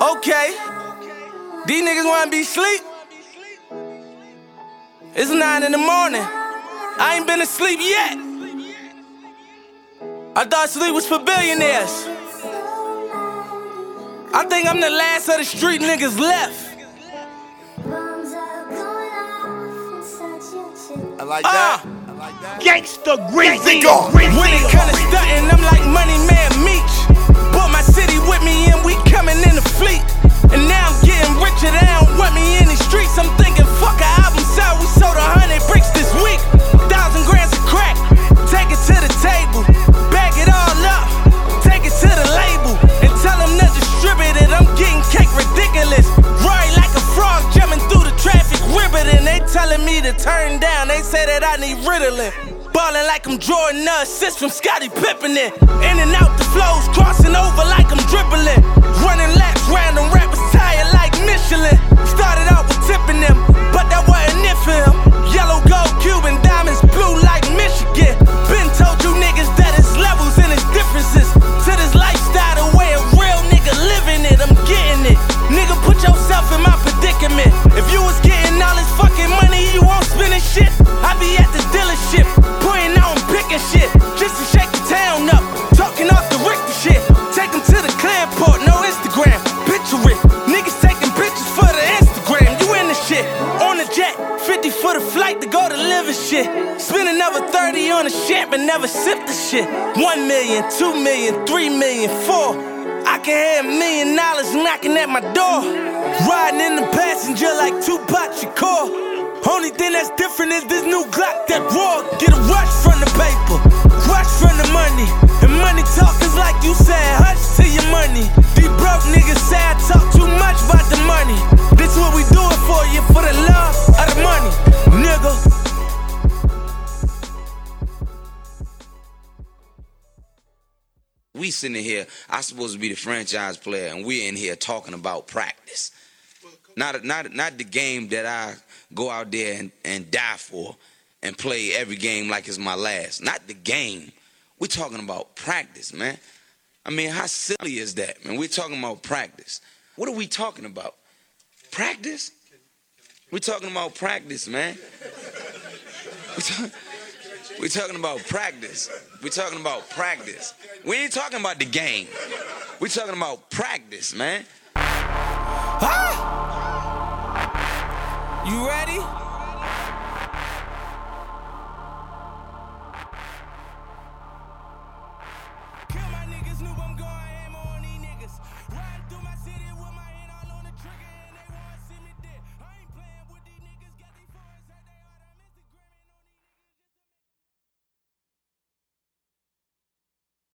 Okay, these niggas wanna be sleep? It's 9 in the morning. I ain't been asleep yet. I thought sleep was for billionaires. I think I'm the last of the street niggas left. I like that. Gangsta Greasy. When it comes to stuntin', I'm like Money Man Meech. Brought my city with me and we coming in the fleet. And now I'm getting richer, they don't want me in the streets. I'm thinking, fuck a album sale, we sold 100 bricks this week. 1,000 grams of crack, take it to the table. Bag it all up, take it to the label. And tell them to distribute it, I'm getting cake ridiculous. Rory like a frog jumping through the traffic riveting. They telling me to turn down, they say that I need Ritalin. Ballin' like I'm drawing the assist from Scottie Pippen. In and out the flows, crossing over like I'm dribbling. Running laps, random rappers tired like Michelin. Started out with tipping them, but that wasn't it for him. Yellow, gold, Cuban, diamonds, blue like Michigan. Been told you niggas that it's levels and it's differences to this lifestyle, the way a real nigga living it. I'm getting it. Nigga, put yourself in my predicament. If you was getting all this fucking money, you won't spend this shit. I be at the dealership, pointing out and picking shit, just to shake the town up. Talking off the Richter shit. Take them to the Clearport, no Instagram. Picture it. Niggas taking pictures for the Instagram. You in the shit. On the jet, 50 for the flight to go to live and shit. Spend another 30 on the shit, but never sip the shit. 1 million, 2 million, 3 million, 4. I can hear $1 million knocking at my door. Riding in the passenger like Tupac Shakur. Only thing that's different is this new Glock that raw. Get a rush from the paper, rush from the money. And money talk is like you said, hush to your money. These broke niggas say I talk too much about the money. This what we do it for you, for the love of the money, nigga. We sitting here, I supposed to be the franchise player, and we're in here talking about practice. Not the game that I go out there and die for and play every game like it's my last. Not the game. We're talking about practice, man. I mean, how silly is that, man? We're talking about practice. What are we talking about? Practice? We're talking about practice, man. We're talking about practice. We're talking about practice. We ain't talking about the game. We're talking about practice, man. Ah! You ready?